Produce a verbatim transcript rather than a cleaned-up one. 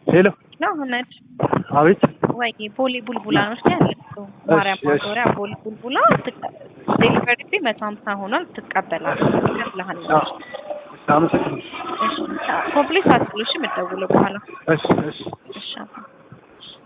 ሄሎ ነው ሆነች አቤት ወይ ፖሊ ቡልቡላ ነው ያለው ማርያም ማዞሪያ ፖሊ ቡልቡላ ዴሊቨሪ ቢ መቶ ሃምሳ ሆኗል ትቀበላለህ ከፍለሃል አመሰግናለሁ እሺ ኮምፕሊት አትሉሽ የምትደውለው በኋላ እሺ እሺ እሺ